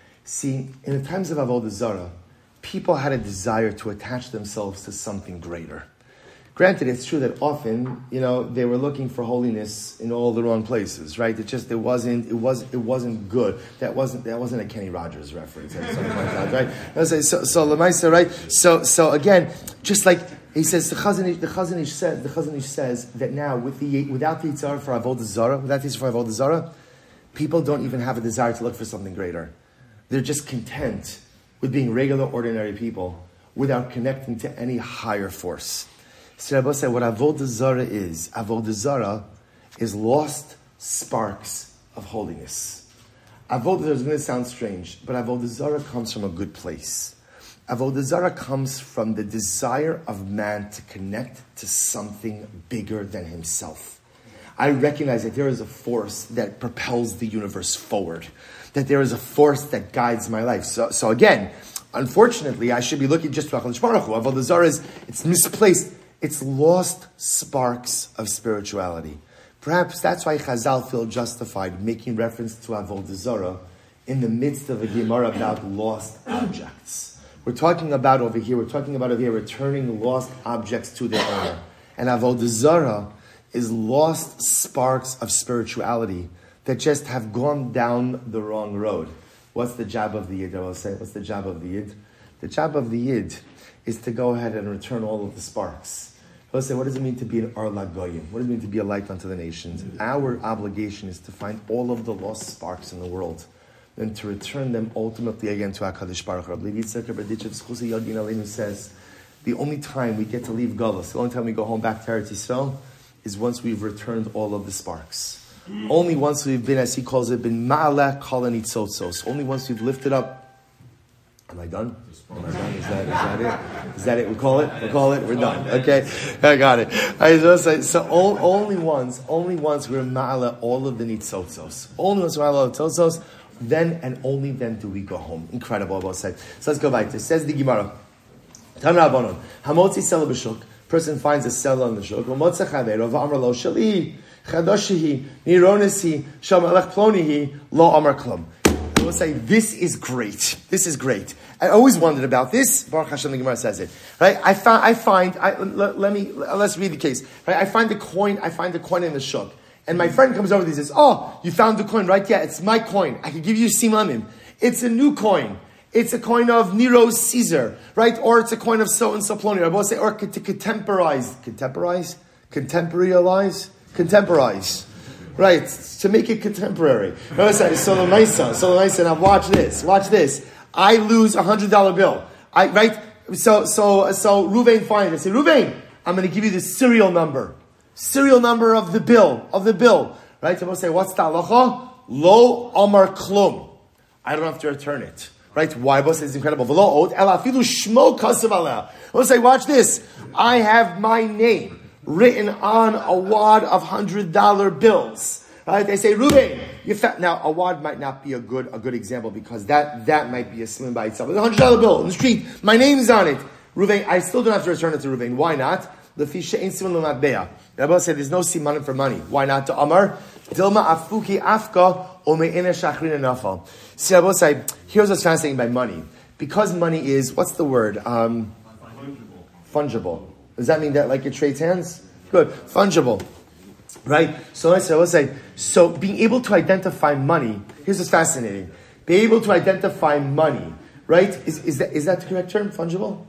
A: See, in the times of Avodah Zarah, people had a desire to attach themselves to something greater. Granted, it's true that often, you know, they were looking for holiness in all the wrong places, right? It just, it wasn't, it was, it wasn't good. That wasn't, that wasn't a Kenny Rogers reference or something like that, right? So, so, Lamaisa, right? So, so again, just like he says, the Chazon Ish, the Chazon Ish says, the Chazon Ish says that now with the without the Yitzhar for Avodah Zarah, without the Yitzhar for Avodah Zarah, people don't even have a desire to look for something greater. They're just content with being regular, ordinary people without connecting to any higher force. So Rabbi said, what Avodah Zarah is, Avodah Zarah is lost sparks of holiness. Avodah Zarah is going to sound strange, but Avodah Zarah comes from a good place. Avodah Zarah comes from the desire of man to connect to something bigger than himself. I recognize that there is a force that propels the universe forward, that there is a force that guides my life. So, so again, unfortunately, I should be looking just to HaKadosh Baruch Hu. Avodah Zarah is, it's misplaced. It's lost sparks of spirituality. Perhaps that's why Chazal feel justified making reference to Avodah Zarah in the midst of a Gemara about lost objects. We're talking about over here, we're talking about over here, returning lost objects to their owner. And Avodah Zarah is lost sparks of spirituality that just have gone down the wrong road. What's the job of the Yid? I will say, what's the job of the Yid? The job of the Yid is to go ahead and return all of the sparks. He'll say, what does it mean to be an Or Lagoyim? What does it mean to be a light unto the nations? Our obligation is to find all of the lost sparks in the world and to return them ultimately again to HaKadosh Baruch Hu. Rabbi Yitzchak Berditchev Schusi Yodin Aleinu says, the only time we get to leave Galus, the only time we go home back to Eretz Yisrael, is once we've returned all of the sparks. Only once we've been, as he calls it, been Ma'aleh Kol HaNitzotzos. Only once we've lifted up. Am I done? Am I done? Is that, is that it? Is that it? We call it? We call it? We're done. Okay. I got it. I just say, so all, only once, only once we're ma'ala all of the nitzotzos. Only once we're ma'ala all the nitzotzos, then and only then do we go home. Incredible, about say. So let's go back to it. Says the Gemara. Tam Rabbanon. Hamotzi sela b'shuk. Person finds a seller on the shuk. V'motza chavero v'amar lo shali chadoshihi nironesi shamalech plonihi lo amar klum. I will say, this is great. This is great. I always wondered about this. Baruch Hashem, the Gemara says it. Right? I find, I find, I, let, let me, let's read the case. Right? I find the coin, I find the coin in the shuk. And my friend comes over and he says, oh, you found the coin, right? Yeah, it's my coin. I can give you a simanim. It's a new coin. It's a coin of Nero Caesar, right? Or it's a coin of so and so ploni. I will say, or to contemporize, contemporize, contemporarize, contemporize. Right, to make it contemporary. So the Maisa, so the Maisa, now watch this, watch this. I lose a hundred dollar bill. I, right? So, so, so Ruvain finds it. I say, Ruvain, I'm going to give you the serial number. Serial number of the bill, of the bill. Right? So I'm going to say, what's the halacha? Lo Amar Klum. I don't have to return it. Right? Why? Because it's incredible. V'lo od ela afilu shmo kasav aleh. I'm going to say, watch this. I have my name written on a wad of hundred dollar bills. Right? They say, Ruben, you fa-. Now a wad might not be a good a good example because that, that might be a slim by itself. It's a hundred dollar bill in the street. My name's on it. Ruben, I still don't have to return it to Ruben. Why not? The fisha ain't siman l'matbeya. The Rebbe said there's no simanim for money. Why not? To Amar Dilma afuki afka ome'ina shachrina nafal. See, Rebbe said, here's what's fascinating by money. Because money is, what's the word? Um, fungible. Fungible. Does that mean that like it trades hands? Good. Fungible. Right? So I will say, so being able to identify money, here's what's fascinating. Being able to identify money, right? Is, is that is that the correct term? Fungible?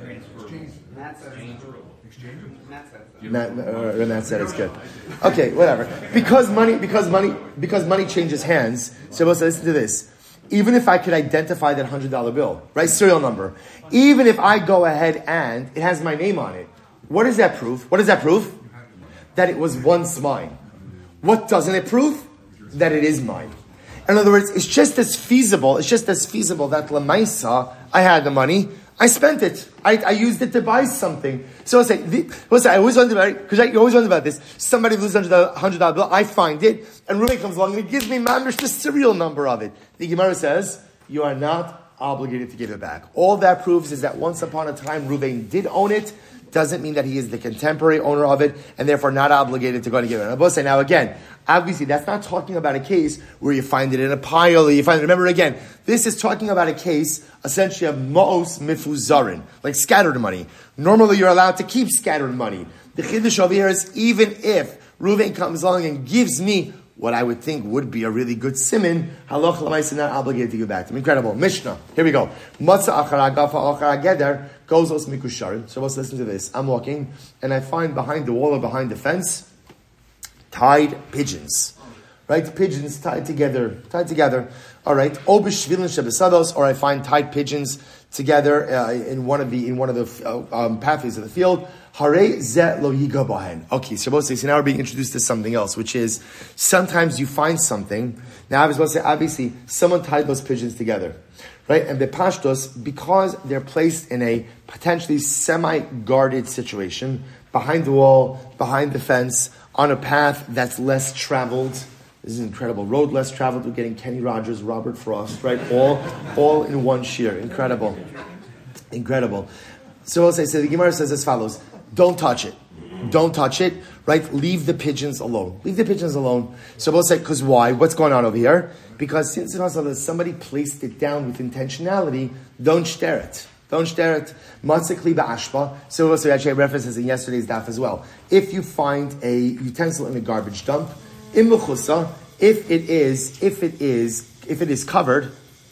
A: Matt, uh, Matt said it's good. Okay, whatever. Because money, because money, because money changes hands. So we'll say, listen to this. Even if I could identify that hundred dollar bill, right? Serial number. Even if I go ahead and it has my name on it, what does that prove? What does that prove? That it was once mine. What doesn't it prove? That it is mine. In other words, it's just as feasible, it's just as feasible that Lamaisa, I had the money, I spent it. I, I used it to buy something. So I'll say, the, I'll say I always wonder about it, because you always wonder about this. Somebody loses a hundred dollar bill, I find it, and Ruben comes along and he gives me mamish the serial number of it. The Gemara says, you are not obligated to give it back. All that proves is that once upon a time Reuven did own it, doesn't mean that he is the contemporary owner of it, and therefore not obligated to go and give it. And say now again, obviously that's not talking about a case where you find it in a pile, or you find it, remember again, this is talking about a case, essentially of ma'os mifuzarin, like scattered money. Normally you're allowed to keep scattered money. The chiddush over here is even if Reuven comes along and gives me what I would think would be a really good siman, halach l'maisa not obligated to give back to him. Incredible. Mishnah. Here we go. Matzah achara gafa achara geder goes os mikusharim. So let's listen to this. I'm walking and I find behind the wall or behind the fence tied pigeons. Right? Pigeons tied together. Tied together. All right. O b'shvilin shebesados, or I find tied pigeons together uh, in one of the in one of the uh, um, pathways of the field. Hare ze lo yiga bahen. Okay, so so now we're being introduced to something else, which is sometimes you find something. Now I was supposed to say, obviously, someone tied those pigeons together, right? And the pashtos, because they're placed in a potentially semi-guarded situation, behind the wall, behind the fence, on a path that's less traveled. This is incredible. Road less traveled. We're getting Kenny Rogers, Robert Frost, right? All, all in one shear. Incredible, incredible. So I'll say, so the Gemara says as follows. Don't touch it. Don't touch it, right? Leave the pigeons alone. Leave the pigeons alone. So we'll say, because why? What's going on over here? Because since somebody placed it down with intentionality, don't stare it. Don't stare it. Matzikli ba'ashpa. So we'll say, actually, I referenced this in yesterday's daf as well. If you find a utensil in a garbage dump, im mechusa, if it is, if it is, if it is covered,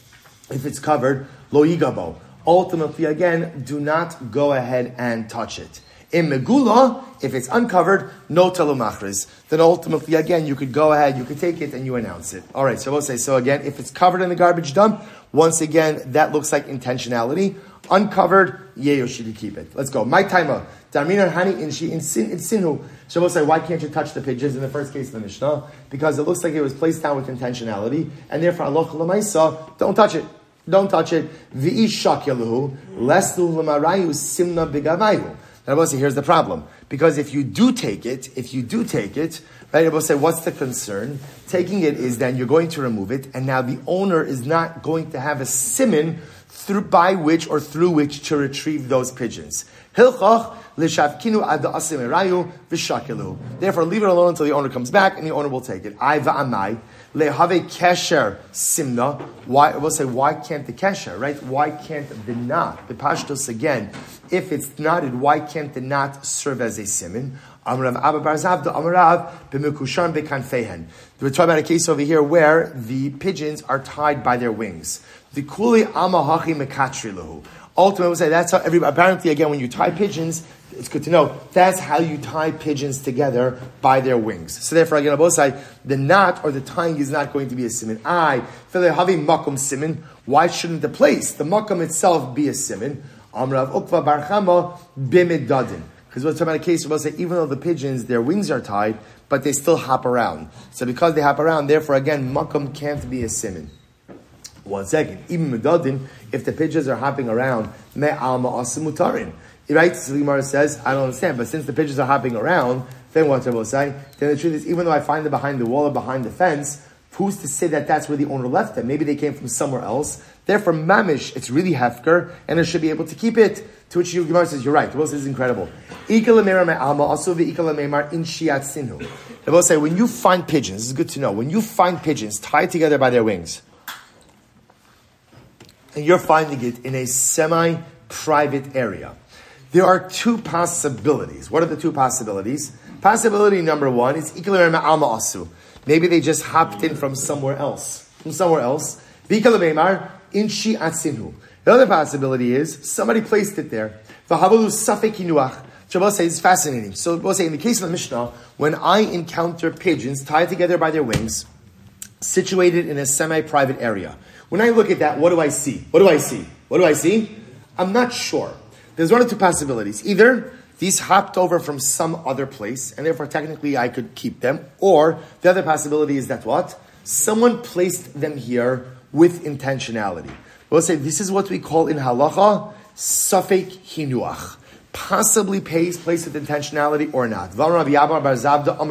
A: if it's covered, lo yigabo. Ultimately, again, do not go ahead and touch it. In megula, if it's uncovered, no telumachris. Then ultimately, again, you could go ahead, you could take it, and you announce it. All right, so we'll say, so again, if it's covered in the garbage dump, once again, that looks like intentionality. Uncovered, yeyoshi to keep it. Let's go. My timer. Darmina hani inshi insinu. So we'll say, why can't you touch the pigeons in the first case of the Mishnah? Because it looks like it was placed down with intentionality, and therefore, Allah l'maisa, don't touch it. Don't touch it. V'i shakyaluhu, lestu l'marayu simna bigavayu. Now, Rabbi say, here's the problem. Because if you do take it, if you do take it, right, Rabbi say, what's the concern? Taking it is then you're going to remove it, and now the owner is not going to have a siman through by which or through which to retrieve those pigeons. Hilchach l'shavkinu ad asimerayu v'shakilu. Therefore, leave it alone until the owner comes back, and the owner will take it. I va'amai lehave kesher simna. Why? We'll say, why can't the kesher, right? Why can't the knot? The pashtos again. If it's knotted, why can't the knot serve as a siman? Amrav Abba Bar Zabda Amrav b'mekushan bekanfehen. We're talking about a case over here where the pigeons are tied by their wings. The kuli amahachi mekatriluhu. Ultimately, we'll say that's how everybody. Apparently, again, when you tie pigeons, it's good to know that's how you tie pigeons together by their wings. So therefore, again, on both sides, the knot or the tying is not going to be a siman. I filehavi makom siman. Why shouldn't the place, the makom itself, be a siman? Amrav Ukva Bar Chama b'midadin. Because we're talking about a case where we'll say even though the pigeons, their wings are tied, but they still hop around. So because they hop around, therefore again, makom can't be a siman. One second. Even medadin, if the pigeons are hopping around, me alma asimutarin. Right? So the Gemara says, I don't understand, but since the pigeons are hopping around, then what I will say? Then the truth is, even though I find them behind the wall or behind the fence, who's to say that that's where the owner left them? Maybe they came from somewhere else. Therefore, mamish, it's really hefker, and it should be able to keep it. To which the Gemara says, you're right. The Gemara says, is incredible. The Gemara say, when you find pigeons, this is good to know, when you find pigeons tied together by their wings, and you're finding it in a semi-private area, there are two possibilities. What are the two possibilities? Possibility number one is maybe they just hopped in from somewhere else. From somewhere else. The other possibility is somebody placed it there. Shabbos says it's fascinating. So we'll say in the case of the Mishnah, when I encounter pigeons tied together by their wings, situated in a semi-private area, when I look at that, what do I see? What do I see? What do I see? I'm not sure. There's one of two possibilities. Either these hopped over from some other place, and therefore technically I could keep them, or the other possibility is that what? Someone placed them here with intentionality. We'll say this is what we call in halacha, safek hinuach. Possibly pays place with intentionality or not.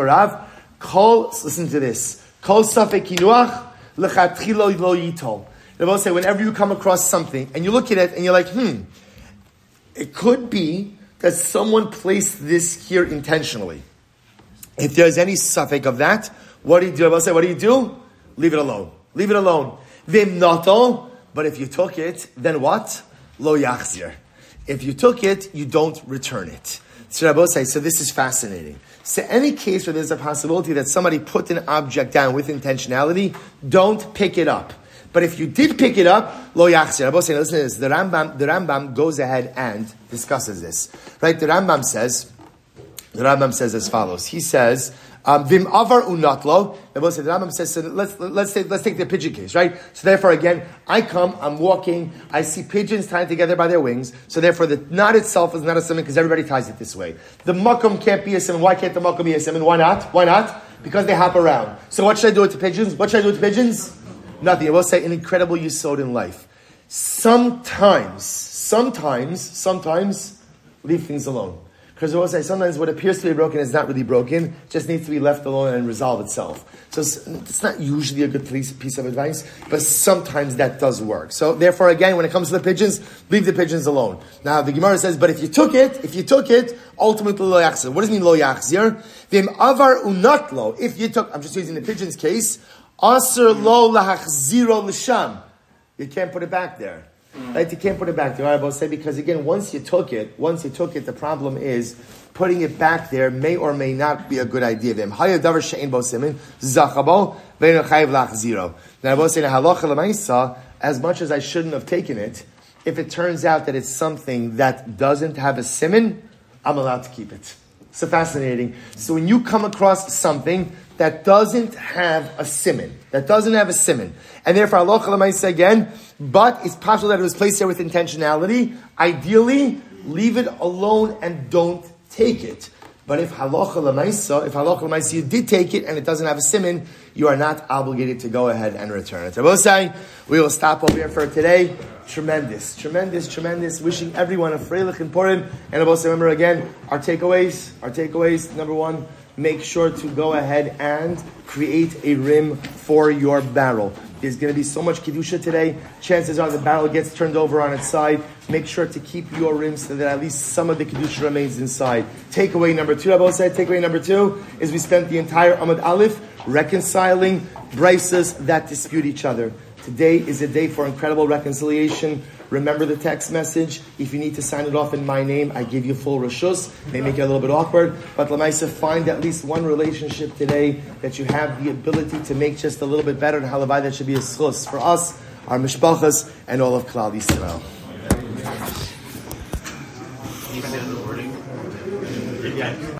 A: Listen to this. Kol safek hinuach lechatchilo lo yitol. They both say, whenever you come across something and you look at it and you're like, hmm, it could be that someone placed this here intentionally. If there's any suffix of that, what do you do? I will say, what do you do? Leave it alone. Leave it alone. Vim noto, but if you took it, then what? Lo yachzir. If you took it, you don't return it. So Rabbi say, so this is fascinating. So any case where there's a possibility that somebody put an object down with intentionality, don't pick it up. But if you did pick it up, lo yachzir. Rabbi say, listen to this. The Rambam, the Rambam goes ahead and discusses this. Right? The Rambam says, the Rambam says as follows. He says, Um, Vim avar unatlo. The Rambam says, so let's let's take let's take the pigeon case, right? So therefore, again, I come, I'm walking, I see pigeons tied together by their wings. So therefore, the knot itself is not a simon because everybody ties it this way. The makom can't be a simon. Why can't the makom be a simon? Why not? Why not? Because they hop around. So what should I do with the pigeons? What should I do with the pigeons? Nothing. I will say an incredible yisod in life. Sometimes, sometimes, sometimes, leave things alone. Because I will say, sometimes what appears to be broken is not really broken, it just needs to be left alone and resolve itself. So it's, it's not usually a good piece of advice, but sometimes that does work. So therefore, again, when it comes to the pigeons, leave the pigeons alone. Now, the Gemara says, but if you took it, if you took it, ultimately lo yachzir. What does it mean lo yachzir? Vim avar unatlo. If you took, I'm just using the pigeon's case, aser lo lahachziro l'sham. You can't put it back there. Right? You can't put it back there. I will say because again, once you took it, once you took it, the problem is putting it back there may or may not be a good idea. Now I will say in halacha l'maisa, as much as I shouldn't have taken it, if it turns out that it's something that doesn't have a siman, I'm allowed to keep it. So fascinating. So when you come across something that doesn't have a siman, that doesn't have a siman, and therefore halacha l'maisa again, but it's possible that it was placed there with intentionality. Ideally, leave it alone and don't take it. But if halacha l'maisa, if halacha l'maisa you did take it and it doesn't have a siman, you are not obligated to go ahead and return it. I will say, we will stop over here for today. Tremendous, tremendous, tremendous. Wishing everyone a freilich and Purim. And I will say, remember again, our takeaways, our takeaways, number one, make sure to go ahead and create a rim for your barrel. There's going to be so much Kedusha today. Chances are the barrel gets turned over on its side. Make sure to keep your rim so that at least some of the Kedusha remains inside. Takeaway number two, I both said, takeaway number two is we spent the entire Amud Aleph reconciling brises that dispute each other. Today is a day for incredible reconciliation. Remember the text message. If you need to sign it off in my name, I give you full reshus. May make it a little bit awkward, but Lamaisa, find at least one relationship today that you have the ability to make just a little bit better. And halavai, that should be a schus for us, our mishpachas, and all of Klal Yisrael.
C: Can you say the wording? Yeah.